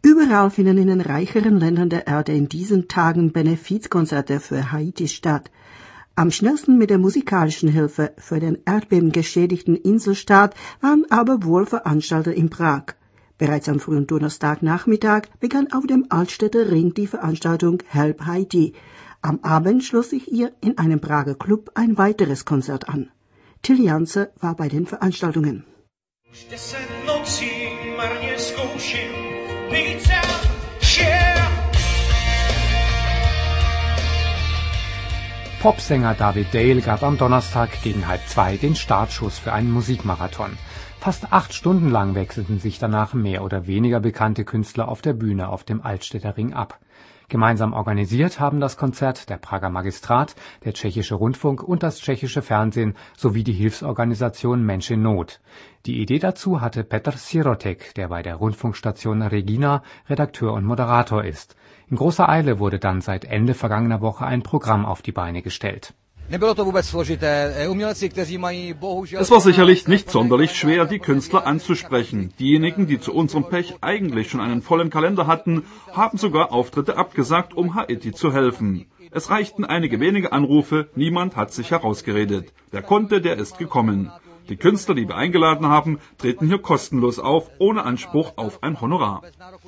Überall finden in den reicheren Ländern der Erde in diesen Tagen Benefizkonzerte für Haiti statt. Am schnellsten mit der musikalischen Hilfe für den erdbebengeschädigten Inselstaat waren aber wohl Veranstalter in Prag. Bereits am frühen Donnerstagnachmittag begann auf dem Altstädter Ring die Veranstaltung Help Haiti. Am Abend schloss sich ihr in einem Prager Club ein weiteres Konzert an. Till Janse war bei den Veranstaltungen. Popsänger David Dale gab am Donnerstag gegen 13:30 den Startschuss für einen Musikmarathon. Fast 8 Stunden lang wechselten sich danach mehr oder weniger bekannte Künstler auf der Bühne auf dem Altstädter Ring ab. Gemeinsam organisiert haben das Konzert der Prager Magistrat, der Tschechische Rundfunk und das tschechische Fernsehen sowie die Hilfsorganisation Mensch in Not. Die Idee dazu hatte Petr Sirotek, der bei der Rundfunkstation Regina Redakteur und Moderator ist. In großer Eile wurde dann seit Ende vergangener Woche ein Programm auf die Beine gestellt. Es war sicherlich nicht sonderlich schwer, die Künstler anzusprechen. Diejenigen, die zu unserem Pech eigentlich schon einen vollen Kalender hatten, haben sogar Auftritte abgesagt, um Haiti zu helfen. Es reichten einige wenige Anrufe, niemand hat sich herausgeredet. Wer konnte, der ist gekommen. Die Künstler, die wir eingeladen haben, treten hier kostenlos auf, ohne Anspruch auf ein Honorar.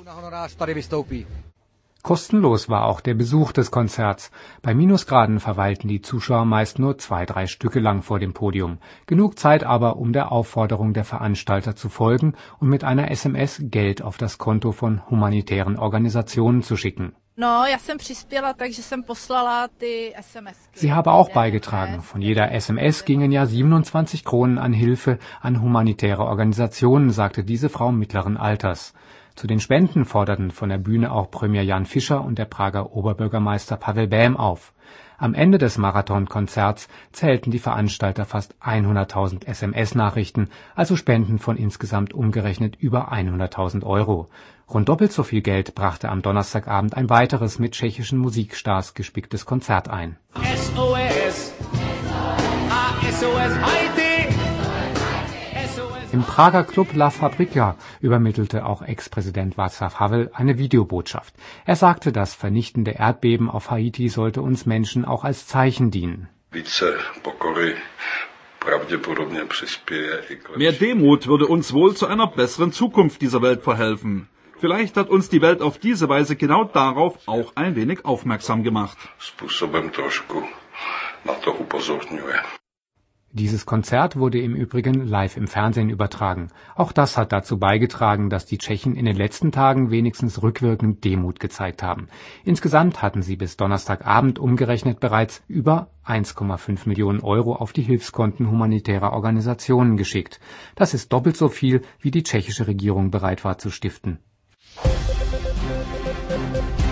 Kostenlos war auch der Besuch des Konzerts. Bei Minusgraden verweilten die Zuschauer meist nur 2-3 Stücke lang vor dem Podium. Genug Zeit aber, um der Aufforderung der Veranstalter zu folgen und mit einer SMS Geld auf das Konto von humanitären Organisationen zu schicken. Sie habe auch beigetragen. Von jeder SMS gingen ja 27 Kronen an Hilfe an humanitäre Organisationen, sagte diese Frau mittleren Alters. Zu den Spenden forderten von der Bühne auch Premier Jan Fischer und der Prager Oberbürgermeister Pavel Bähm auf. Am Ende des Marathonkonzerts zählten die Veranstalter fast 100.000 SMS-Nachrichten, also Spenden von insgesamt umgerechnet über 100.000 Euro. Rund doppelt so viel Geld brachte am Donnerstagabend ein weiteres mit tschechischen Musikstars gespicktes Konzert ein. SOS! SOS Haiti! Im Prager Club La Fabrica übermittelte auch Ex-Präsident Václav Havel eine Videobotschaft. Er sagte, das vernichtende Erdbeben auf Haiti sollte uns Menschen auch als Zeichen dienen. Mehr Demut würde uns wohl zu einer besseren Zukunft dieser Welt verhelfen. Vielleicht hat uns die Welt auf diese Weise genau darauf auch ein wenig aufmerksam gemacht. Dieses Konzert wurde im Übrigen live im Fernsehen übertragen. Auch das hat dazu beigetragen, dass die Tschechen in den letzten Tagen wenigstens rückwirkend Demut gezeigt haben. Insgesamt hatten sie bis Donnerstagabend umgerechnet bereits über 1,5 Millionen Euro auf die Hilfskonten humanitärer Organisationen geschickt. Das ist doppelt so viel, wie die tschechische Regierung bereit war zu stiften.